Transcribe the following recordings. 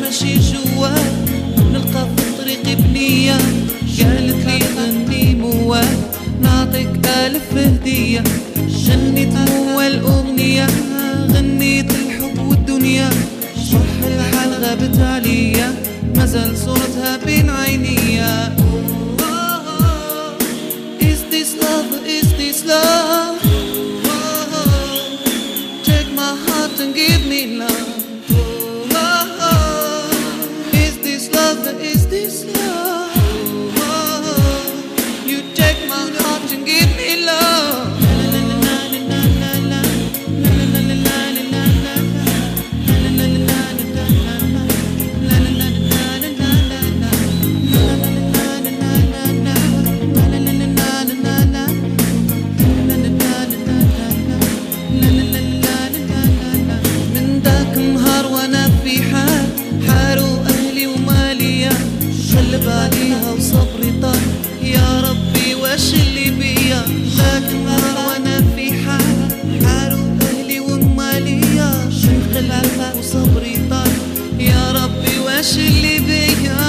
ماشي جوال نلقى في طريقي بنية، قالت لي غني موال نعطيك 1000 هدية. غنيت موال أغنية، غنيت الحب والدنيا، صح الحال غابت عليا مازال صورتها بين عينيا. Is this love, is this love? Take my heart and give me love. Is this love, is this love? You take my heart and give me love. من ذاك النهار وانا في حال حاروا اهلي وماليا، قلب عليها وصبري طال يا ربي واش اللي بيا. ذاك النهار وانا في حال حاروا اهلي وماليا، قلب وصبري طال يا ربي واش اللي بيا.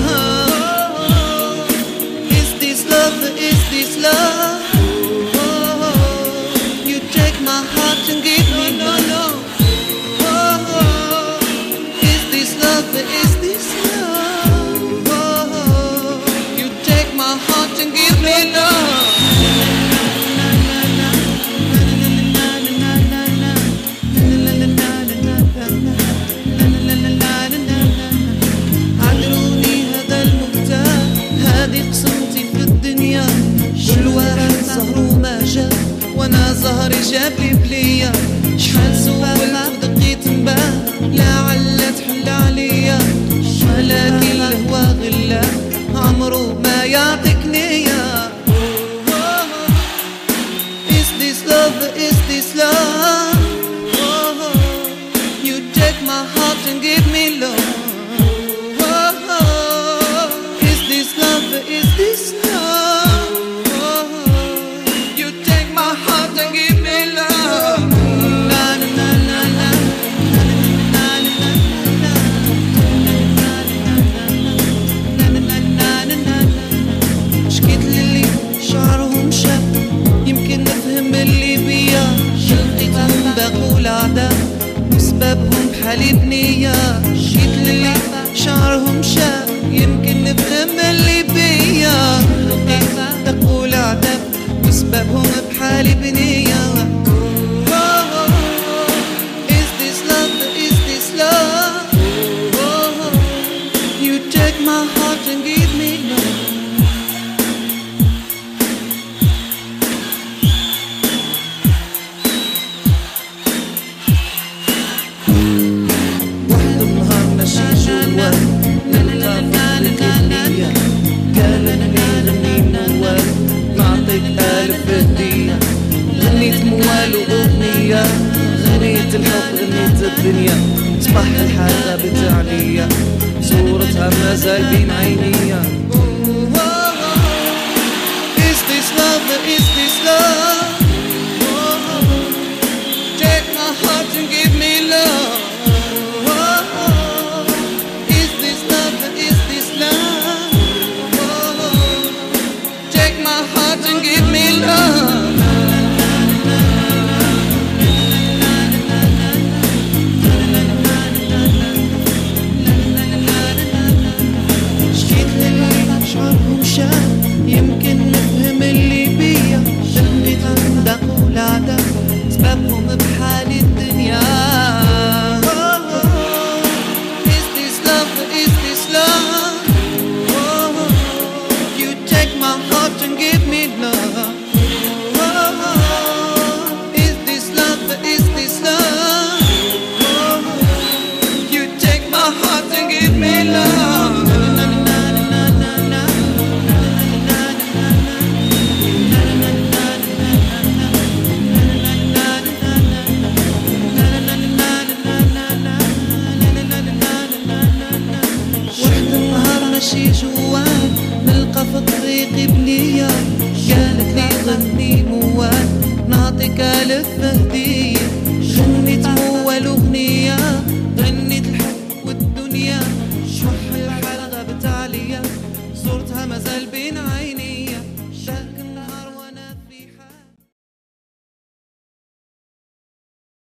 Is this love, is this love? You take my heart and give me love. Is this love, is this love? You take my heart and give me love. عذروني هذا المبتال، هذه قسمتي في الدنيا، كل واحد زهر وما جاب وانا زهري جاب لي بليا. شحال سولت ودقيت نباه لعل تحل عليا، ولكن الهوى غلا عمرو ما يعطيك نية. Is this love, is this love? You take my heart and give me love. Is this love, is this love? You take my heart and give me love. Na na na na na. شكيت للي شعرهم شاب يمكن نفهم اللي بيا، لقيتهم باقوا العذاب وسببهم بحالي بنية. شكيت للي شعرهم شاب يمكن نفهم اللي بيا، لقيتهم باقوا العذاب وسببهم بحالي بنية. Is this love, is this love? You take my heart and give me love. واحد النهار ماشي جوال نلقى في طريقي بنية، قالت لي غني موال نعطيك 1000 هدية. غنيت موال وأغنية، غنيت الحب غنيت الدنيا، صباح الحال غابت عليا صورتها مازال بين عينيا. Is this love, is this love? Take my heart and give me love. Is this love, is this love? Take my heart and give me love. شكيت للي شعرهم شاب يمكن نفهم اللي بيا، لقيتهم داقوا العذاب سببهم بحالي الدنيا. Is this love, is this love? You take my heart and give me love. Is this love, is this love? You take my heart and give me love. واحد النهار ماشي جوال نلقى في طريقي بنية، قالت لي غني موال نعطيك 1000 هدية. غنيت موال أغنية، غنيت الحب والدنيا، مازال